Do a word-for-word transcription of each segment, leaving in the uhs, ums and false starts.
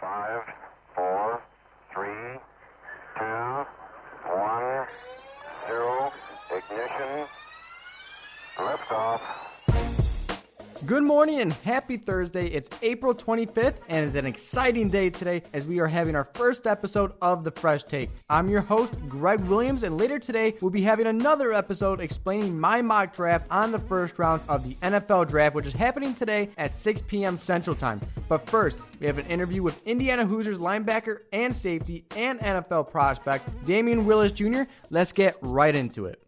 Five, four, three, two, one, zero, ignition, liftoff. Good morning and happy Thursday. It's April twenty-fifth and it's an exciting day today as we are having our first episode of The Fresh Take. I'm your host, Greg Williams, and later today we'll be having another episode explaining my mock draft on the first round of the N F L Draft, which is happening today at six p.m. Central Time. But first, we have an interview with Indiana Hoosiers linebacker and safety and N F L prospect, Damian Willis Junior Let's get right into it.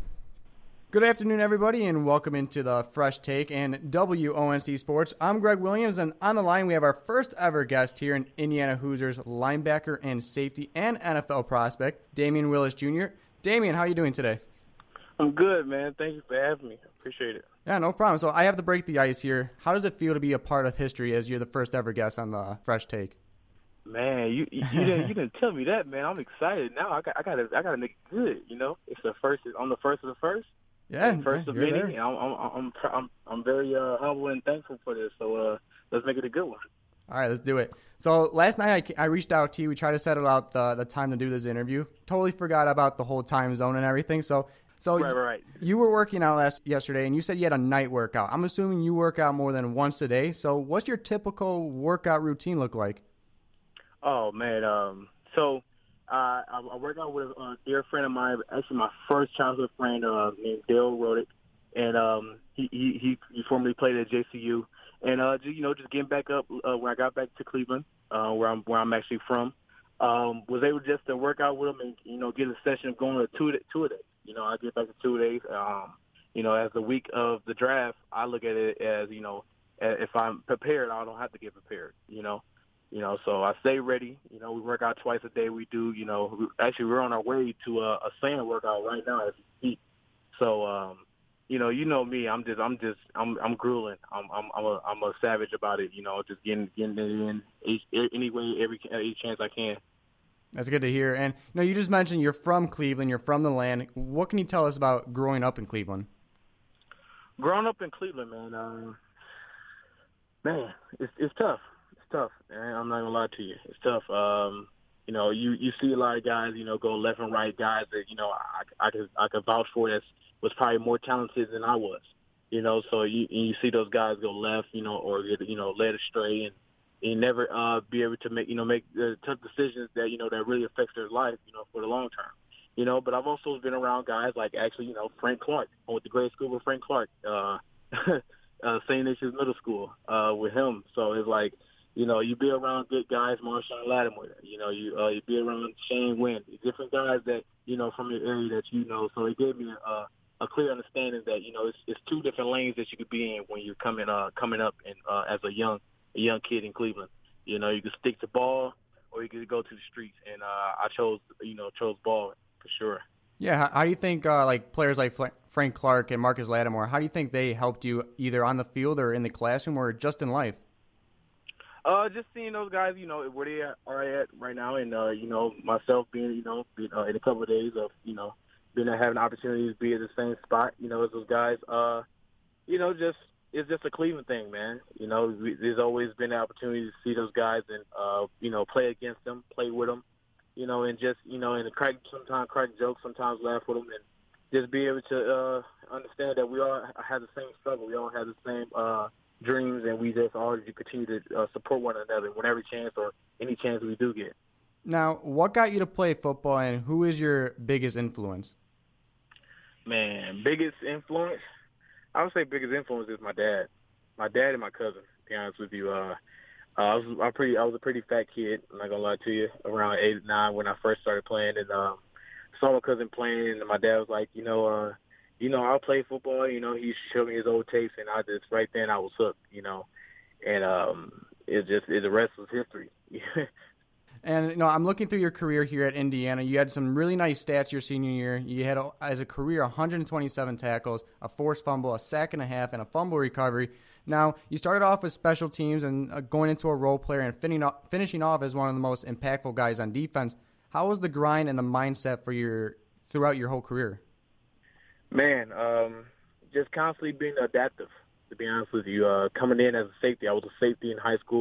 Good afternoon, everybody, and welcome into the Fresh Take and W O N C Sports. I'm Greg Williams, and on the line we have our first ever guest here in Indiana Hoosiers linebacker and safety and N F L prospect, Damian Willis Junior Damian, how are you doing today? I'm good, man. Thank you for having me. I appreciate it. Yeah, no problem. So I have to break the ice here. How does it feel to be a part of history as you're the first ever guest on the Fresh Take? Man, you you, you didn't you didn't tell me that, man. I'm excited now. I got I got to I got to make it good. You know, it's the first. I'm the first of the first. Yeah, first yeah, of you're many. there. And I'm I'm I'm I'm I'm very uh, humble and thankful for this. So uh, let's make it a good one. All right, let's do it. So last night I, I reached out to you. We tried to settle out the the time to do this interview. Totally forgot about the whole time zone and everything. So so Right, right, right. you were working out last yesterday, and you said you had a night workout. I'm assuming you work out more than once a day. So what's your typical workout routine look like? Oh man, um, so uh, I, I work out with a dear friend of mine, actually my first childhood friend uh, named Dale Rodick, and um, he, he he he formerly played at J C U, and uh, ju- you know, just getting back up uh, when I got back to Cleveland, uh, where I'm where I'm actually from, um, was able just to work out with him and you know get a session going to two two a day. You know, I get back to two days. Um, you know, as the week of the draft, I look at it as you know, if I'm prepared, I don't have to get prepared. You know. You know, so I stay ready. You know, we work out twice a day. We do, you know, we, actually we're on our way to a, a sand workout right now as we speak. So, um, you know, you know me. I'm just, I'm just, I'm, I'm grueling. I'm, I'm, I'm a, I'm a savage about it. You know, just getting, getting it in each, any way, every, every chance I can. That's good to hear. And you know, you just mentioned you're from Cleveland. You're from the land. What can you tell us about growing up in Cleveland? Growing up in Cleveland, man, um, man, it's, it's tough. Tough, and I'm not gonna lie to you. It's tough. Um, you know, you, you see a lot of guys, you know, go left and right. Guys that you know I I could I could vouch for that was probably more talented than I was. You know, so you you see those guys go left, you know, or get you know led astray, and you never uh, be able to make you know make uh, tough decisions that you know that really affects their life, you know, for the long term. You know, but I've also been around guys like actually, you know, Frank Clark. I went to grade school with Frank Clark, uh, uh, Saint Ignatius Middle School uh, with him. So it's like. You know, you be around good guys, Marshawn Lattimore. You know, you uh, you be around Shane Wynn, different guys that you know from your area that you know. So it gave me a, a clear understanding that you know it's, it's two different lanes that you could be in when you're coming uh coming up and uh, as a young a young kid in Cleveland. You know, you could stick to ball or you could go to the streets, and uh, I chose you know chose ball for sure. Yeah, how, how do you think uh, like players like Fla- Frank Clark and Marcus Lattimore? How do you think they helped you either on the field or in the classroom or just in life? Uh, just seeing those guys, you know, where they are at right now, and uh, you know, myself being, you know, being, uh, in a couple of days of, you know, being having opportunities to be at the same spot, you know, as those guys. Uh, you know, just it's just a Cleveland thing, man. You know, we, there's always been an opportunity to see those guys and, uh, you know, play against them, play with them, you know, and just, you know, and crack sometimes crack jokes, sometimes laugh with them, and just be able to uh, understand that we all have the same struggle, we all have the same. Uh, dreams, and we just always continue to uh, support one another whenever chance or any chance we do get. Now, what got you to play football, and who is your biggest influence? Man, biggest influence? I would say biggest influence is my dad. My dad and my cousin, to be honest with you. Uh, uh, I was I pretty I was a pretty fat kid, I'm not going to lie to you, around eight or nine when I first started playing, and um, saw my cousin playing, and my dad was like, you know, uh, You know, I'll play football. You know, he showed me his old tapes, and I just right then I was hooked. You know, and um, it just it, the rest was history. And you know, I'm looking through your career here at Indiana. You had some really nice stats your senior year. You had, as a career, one hundred twenty-seven tackles, a forced fumble, a sack and a half, and a fumble recovery. Now, you started off with special teams and uh, going into a role player and finishing off, finishing off as one of the most impactful guys on defense. How was the grind and the mindset for your throughout your whole career? Man, um, just constantly being adaptive, to be honest with you. Uh, coming in as a safety, I was a safety in high school.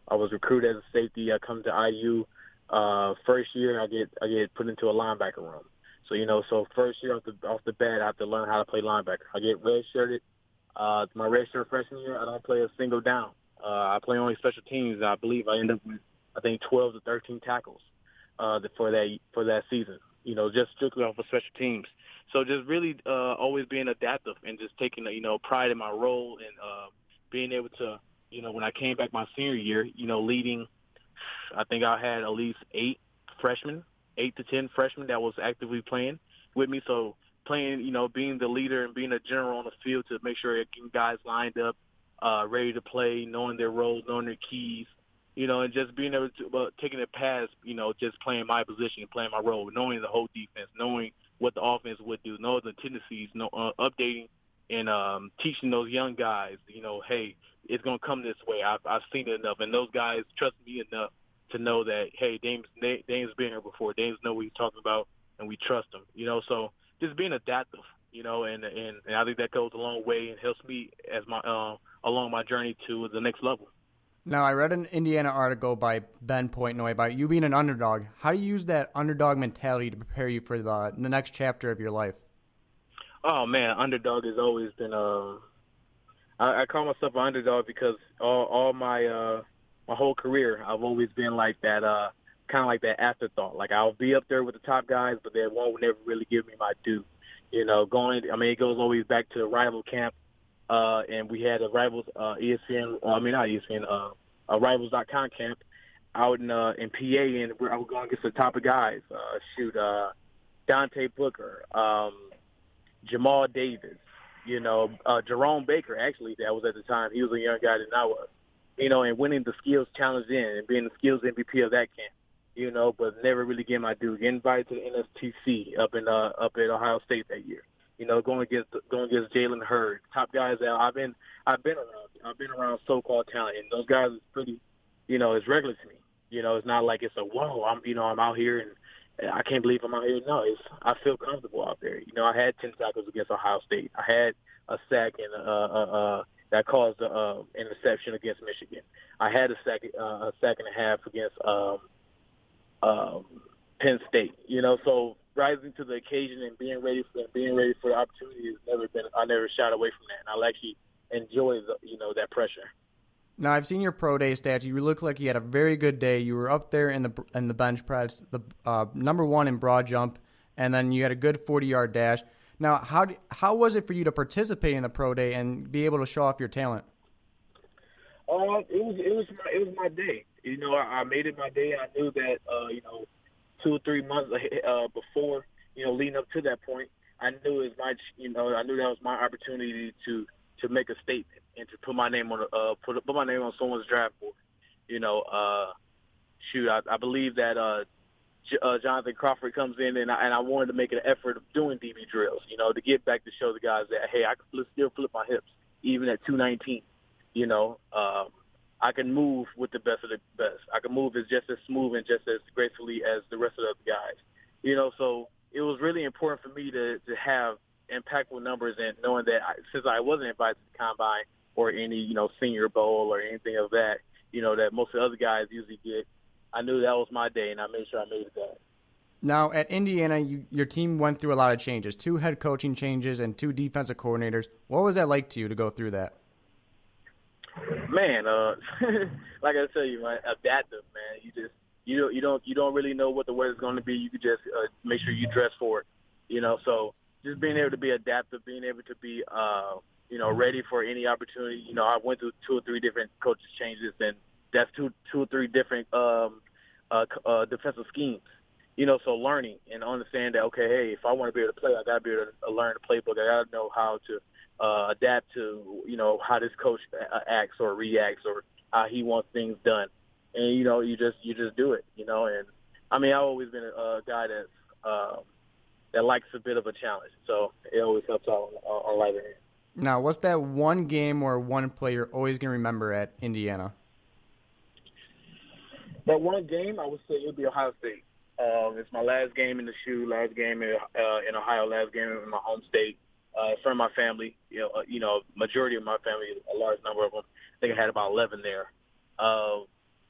I was recruited as a safety. I come to I U. Uh, first year, I get I get put into a linebacker room. So you know, so first year off the off the bat, I have to learn how to play linebacker. I get redshirted. Uh, my redshirt freshman year, I don't play a single down. Uh, I play only special teams. I believe I end up with I think twelve to thirteen tackles uh, for that for that season. You know, just strictly off of special teams. So just really uh, always being adaptive and just taking you know pride in my role and uh, being able to you know when I came back my senior year, you know, leading. I think I had at least eight freshmen, eight to ten freshmen that was actively playing with me. So playing, you know, being the leader and being a general on the field to make sure getting guys lined up, uh, ready to play, knowing their roles, knowing their keys, you know, and just being able to uh, taking it past, you know, just playing my position and playing my role, knowing the whole defense, knowing what the offense would do, knowing the tendencies, know, uh, updating and um, teaching those young guys, you know, hey, it's going to come this way. I've, I've seen it enough, and those guys trust me enough to know that, hey, Dame's, Dame's been here before. Dame's know what he's talking about, and we trust him, you know. So just being adaptive, you know, and, and, and I think that goes a long way and helps me as my uh, along my journey to the next level. Now, I read an Indiana article by Ben Pointnoy about you being an underdog. How do you use that underdog mentality to prepare you for the, the next chapter of your life? Oh, man, underdog has always been uh, – I, I call myself an underdog because all, all my uh, my whole career I've always been like that uh, kind of like that afterthought. Like I'll be up there with the top guys, but they won't never really give me my due. You know, going – I mean, it goes always back to rival camp. Uh, and we had a Rivals uh, E S P N, uh, I mean, not E S P N, uh, a Rivals dot com camp out in uh, in P A, and we're, I was going against the top of guys. Uh, shoot, uh, Dante Booker, um, Jamal Davis, you know, uh, Jerome Baker, actually, that was at the time. He was a young guy than I was. You know, and winning the skills challenge in and being the skills M V P of that camp, you know, but never really getting my due. Getting invited to the N S T C up in uh, up at Ohio State that year. You know, going against going against Jalen Hurd, top guys that I've been I've been around. I've been around so-called talent, and those guys is pretty, you know, it's regular to me. You know, it's not like it's a whoa. I'm you know I'm out here and I can't believe I'm out here. No, it's I feel comfortable out there. You know, I had ten tackles against Ohio State. I had a sack and uh, uh, uh, that caused an uh, interception against Michigan. I had a sack uh, a sack and a half against um, um, Penn State. You know, so. Rising to the occasion and being ready for being ready for the opportunity has never been. I never shied away from that, and I'll actually enjoy the, you know that pressure. Now I've seen your pro day stats. You look like you had a very good day. You were up there in the in the bench press, the uh, number one in broad jump, and then you had a good forty yard dash. Now how do, how was it for you to participate in the pro day and be able to show off your talent? Uh, it was it was my, it was my day. You know, I, I made it my day. I knew that uh, you know. two or three months uh, before, you know, leading up to that point, I knew it was my, you know, I knew that was my opportunity to, to make a statement and to put my name on, uh, put put my name on someone's draft board. You know, uh, shoot, I, I believe that uh, J- uh, Jonathan Crawford comes in, and I, and I wanted to make an effort of doing D B drills. You know, to get back to show the guys that hey, I can still flip my hips even at two nineteen. You know. Um, I can move with the best of the best. I can move as just as smooth and just as gracefully as the rest of the guys. You know, so it was really important for me to, to have impactful numbers and knowing that I, since I wasn't invited to the Combine or any, you know, Senior Bowl or anything of that, you know, that most of the other guys usually get, I knew that was my day, and I made sure I made it that. Now, at Indiana, you, your team went through a lot of changes, two head coaching changes and two defensive coordinators. What was that like to you to go through that? Man, uh, like I tell you, man, adaptive, man. You just you don't you don't you don't really know what the weather's going to be. You can just uh, make sure you dress for it, you know. So just being able to be adaptive, being able to be, uh, you know, ready for any opportunity. You know, I went through two or three different coaches changes, and that's two two or three different um, uh, uh, defensive schemes. You know, so learning and understand that okay, hey, if I want to be able to play, I got to be able to learn the playbook. I got to know how to. Uh, adapt to, you know, how this coach acts or reacts or how he wants things done. And, you know, you just you just do it, you know. And, I mean, I've always been a, a guy that's, um, that likes a bit of a challenge. So it always helps out on, on lighter end. Now, what's that one game or one play you're always going to remember at Indiana? That one game, I would say it would be Ohio State. Um, it's my last game in the shoe, last game in, uh, in Ohio, last game in my home state. Uh, in front of my family, you know, uh, you know, majority of my family, a large number of them. I think I had about eleven there. Uh,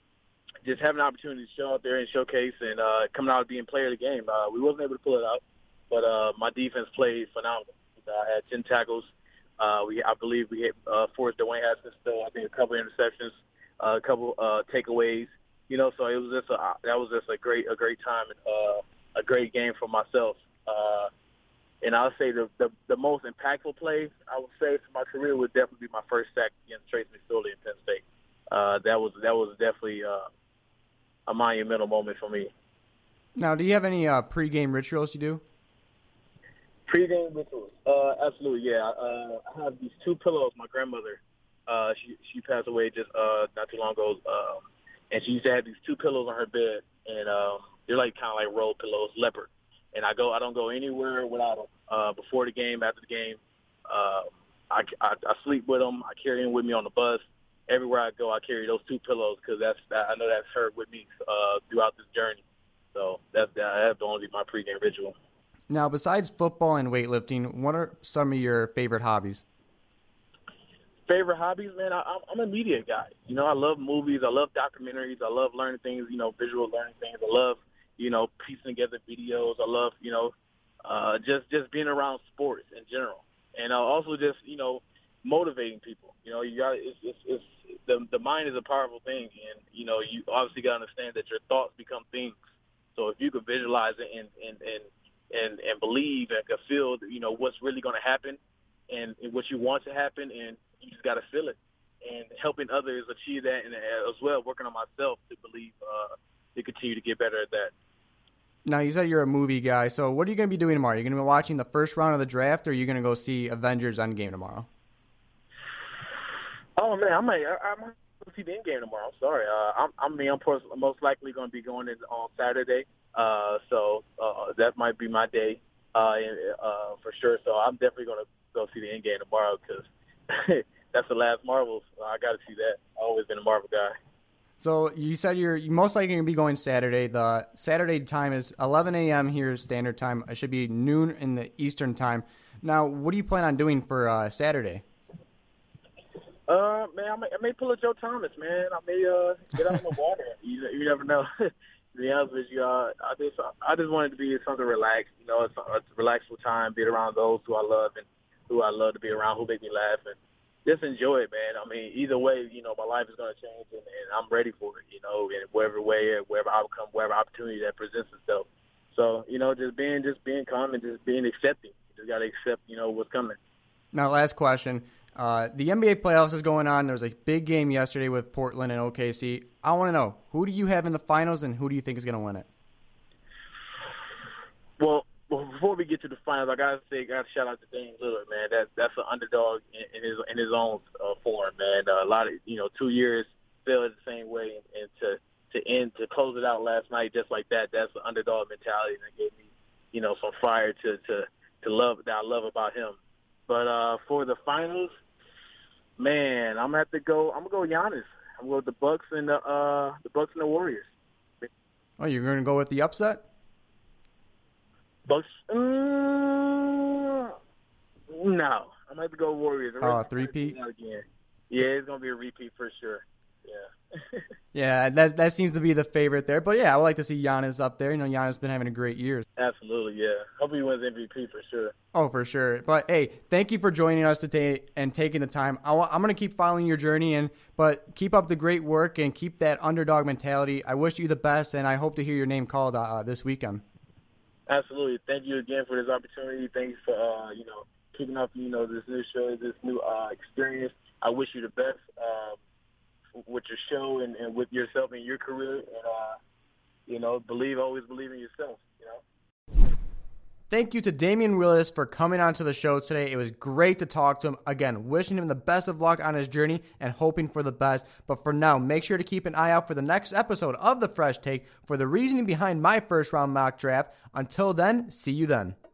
just having an opportunity to show out there and showcase and uh, coming out and being player of the game. Uh, we wasn't able to pull it out, but uh, my defense played phenomenal. I had ten tackles. Uh, we, I believe we hit uh, forced Dwayne Haskins still. I think a couple of interceptions, uh, a couple uh, takeaways. You know, so it was just a that was just a great a great time and uh, a great game for myself. Uh, and I'll say the, the the most impactful play I would say for my career would definitely be my first sack against Trace McSorley in Penn State. Uh, that was that was definitely uh, a monumental moment for me. Now, do you have any uh, pregame rituals you do? Pre-game rituals, uh, absolutely, yeah. Uh, I have these two pillows. My grandmother, uh, she she passed away just uh, not too long ago, um, and she used to have these two pillows on her bed, and um, they're like kind of like roll pillows, leopard. And I go, I don't go anywhere without them. Uh, before the game, after the game, uh, I, I I sleep with them. I carry them with me on the bus. Everywhere I go, I carry those two pillows because that's I know that's her with me uh, throughout this journey. So that's that's only my pregame ritual. Now, besides football and weightlifting, what are some of your favorite hobbies? Favorite hobbies, man, I, I'm a media guy. You know, I love movies. I love documentaries. I love learning things, you know, visual learning things. I love, you know, piecing together videos. I love, you know, uh, just, just being around sports in general. And uh, also just, you know, motivating people. You know, you got it's, it's, it's the, the mind is a powerful thing. And, you know, you obviously got to understand that your thoughts become things. So if you could visualize it and, and, and And, and believe and can feel, you know, what's really going to happen and, and what you want to happen, and you just got to feel it. And helping others achieve that, and as well working on myself to believe uh, to continue to get better at that. Now, you said you're a movie guy, so what are you going to be doing tomorrow? Are you going to be watching the first round of the draft, or are you going to go see Avengers Endgame tomorrow? Oh, man, I might, I, I might go see the Endgame tomorrow. I'm sorry. Uh, I'm, I mean, I'm most likely going to be going in on Saturday. Uh, so uh, that might be my day uh, uh, for sure. So I'm definitely going to go see the Endgame tomorrow because that's the last Marvel. So I got to see that. I've always been a Marvel guy. So you said you're most likely going to be going Saturday. The Saturday time is eleven a.m. here Standard Time. It should be noon in the Eastern Time. Now, what do you plan on doing for uh, Saturday? Uh, man, I may, I may pull a Joe Thomas, man. I may uh, get out in the water. You, you never know. To be honest with you, uh, I just I just wanted to be something relaxed. You know, it's a, it's a relaxful time, be around those who I love and who I love to be around, who make me laugh, and just enjoy it, man. I mean, either way, you know, my life is going to change, and, and I'm ready for it. You know, in whatever way, wherever outcome, whatever opportunity that presents itself. So, you know, just being just being calm and just being accepting. You just got to accept, you know, what's coming. Now, last question. Uh, the N B A playoffs is going on. There was a big game yesterday with Portland and O K C. I want to know, who do you have in the finals and who do you think is going to win it? Well, well, before we get to the finals, I got to say, got to shout out to Dame Lillard, man. That, that's an underdog in, in his in his own uh, form, man. Uh, a lot of, you know, two years failed the same way. And, and to, to end, to close it out last night just like that, that's the underdog mentality that gave me, you know, some fire to, to, to love that I love about him. But uh, for the finals, man, I'm gonna have to go. I'm gonna go Giannis. I'm gonna go with the Bucks and the uh, the Bucks and the Warriors. Oh, you're gonna go with the upset? Bucks? Uh, no, I'm gonna have to go Warriors. Oh, uh, three-peat? Again. Yeah, it's gonna be a repeat for sure. Yeah. Yeah, that that seems to be the favorite there. But yeah, I would like to see Giannis up there. You know, Giannis has been having a great year. Absolutely, yeah. Hope he wins M V P for sure. Oh, for sure. But hey, thank you for joining us today and taking the time. I w- I'm going to keep following your journey, and but keep up the great work and keep that underdog mentality. I wish you the best, and I hope to hear your name called uh, this weekend. Absolutely. Thank you again for this opportunity. Thanks for uh, you know kicking off you know this new show, this new uh, experience. I wish you the best. Um, with your show and, and with yourself and your career, and uh, you know, believe, always believe in yourself, you know. Thank you to Damian Willis for coming onto the show today. It was great to talk to him. Again, wishing him the best of luck on his journey and hoping for the best. But for now, make sure to keep an eye out for the next episode of The Fresh Take for the reasoning behind my first round mock draft. Until then, see you then.